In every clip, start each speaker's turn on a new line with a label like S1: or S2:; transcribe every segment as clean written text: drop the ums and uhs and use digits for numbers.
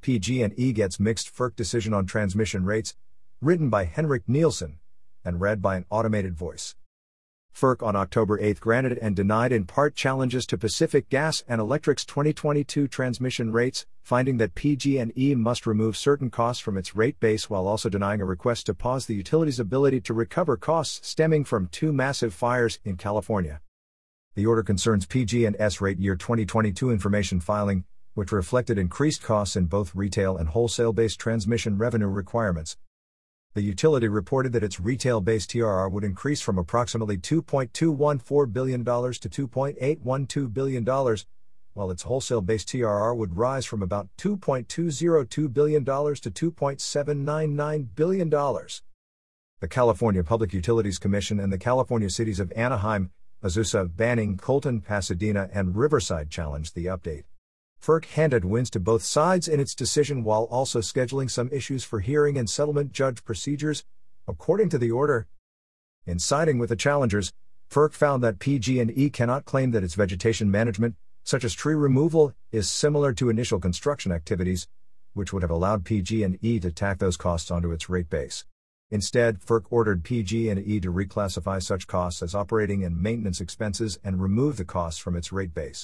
S1: PG&E gets mixed FERC decision on transmission rates, written by Henrik Nielsen, and read by an automated voice. FERC on October 8 granted and denied in part challenges to Pacific Gas and Electric's 2022 transmission rates, finding that PG&E must remove certain costs from its rate base while also denying a request to pause the utility's ability to recover costs stemming from two massive fires in California. The order concerns PG&E's rate year 2022 information filing, which reflected increased costs in both retail and wholesale-based transmission revenue requirements. The utility reported that its retail-based TRR would increase from approximately $2.214 billion to $2.812 billion, while its wholesale-based TRR would rise from about $2.202 billion to $2.799 billion. The California Public Utilities Commission and the California cities of Anaheim, Azusa, Banning, Colton, Pasadena, and Riverside challenged the update. FERC handed wins to both sides in its decision while also scheduling some issues for hearing and settlement judge procedures, according to the order. In siding with the challengers, FERC found that PG&E cannot claim that its vegetation management, such as tree removal, is similar to initial construction activities, which would have allowed PG&E to tack those costs onto its rate base. Instead, FERC ordered PG&E to reclassify such costs as operating and maintenance expenses and remove the costs from its rate base.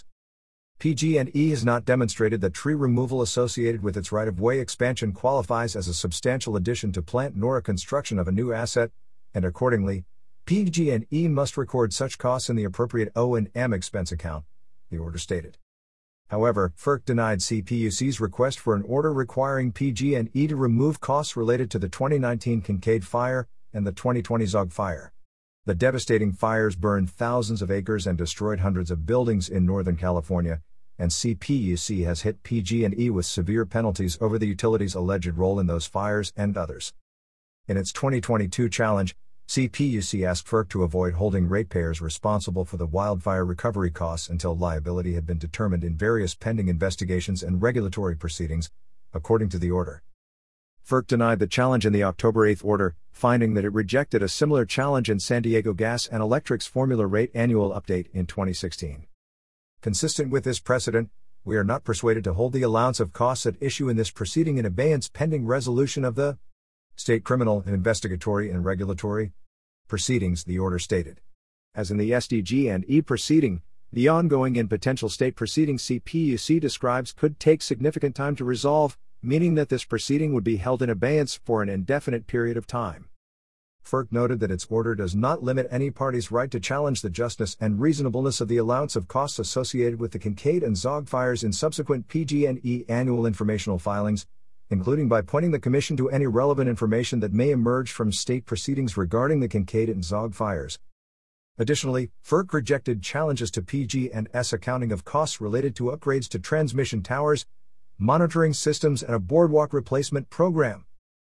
S1: PG&E has not demonstrated that tree removal associated with its right-of-way expansion qualifies as a substantial addition to plant nor a construction of a new asset, and accordingly, PG&E must record such costs in the appropriate O&M expense account, the order stated. However, FERC denied CPUC's request for an order requiring PG&E to remove costs related to the 2019 Kincade Fire and the 2020 Zogg Fire. The devastating fires burned thousands of acres and destroyed hundreds of buildings in Northern California, and CPUC has hit PG&E with severe penalties over the utility's alleged role in those fires and others. In its 2022 challenge, CPUC asked FERC to avoid holding ratepayers responsible for the wildfire recovery costs until liability had been determined in various pending investigations and regulatory proceedings, according to the order. FERC denied the challenge in the October 8 order, finding that it rejected a similar challenge in San Diego Gas and Electric's formula rate annual update in 2016. Consistent with this precedent, we are not persuaded to hold the allowance of costs at issue in this proceeding in abeyance pending resolution of the state criminal, investigatory, and regulatory proceedings, the order stated. As in the SDG&E proceeding, the ongoing and potential state proceedings CPUC describes could take significant time to resolve, meaning that this proceeding would be held in abeyance for an indefinite period of time. FERC noted that its order does not limit any party's right to challenge the justness and reasonableness of the allowance of costs associated with the Kincade and Zogg fires in subsequent PG&E annual informational filings, including by pointing the Commission to any relevant information that may emerge from state proceedings regarding the Kincade and Zogg fires. Additionally, FERC rejected challenges to PG&E's accounting of costs related to upgrades to transmission towers, monitoring systems, and a boardwalk replacement program.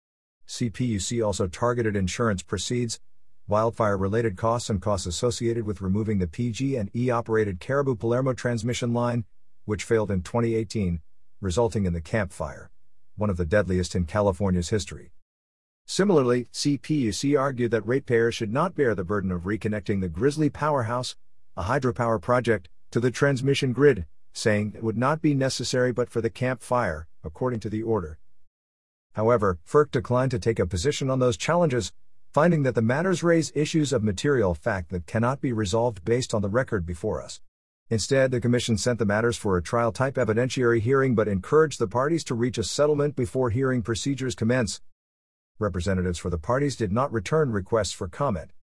S1: CPUC also targeted insurance proceeds, wildfire-related costs and costs associated with removing the PG&E-operated Caribou-Palermo transmission line, which failed in 2018, resulting in the Camp Fire, one of the deadliest in California's history. Similarly, CPUC argued that ratepayers should not bear the burden of reconnecting the Grizzly Powerhouse, a hydropower project, to the transmission grid, saying it would not be necessary but for the Camp Fire, according to the order. However, FERC declined to take a position on those challenges, finding that the matters raise issues of material fact that cannot be resolved based on the record before us. Instead, the Commission sent the matters for a trial-type evidentiary hearing but encouraged the parties to reach a settlement before hearing procedures commence. Representatives for the parties did not return requests for comment.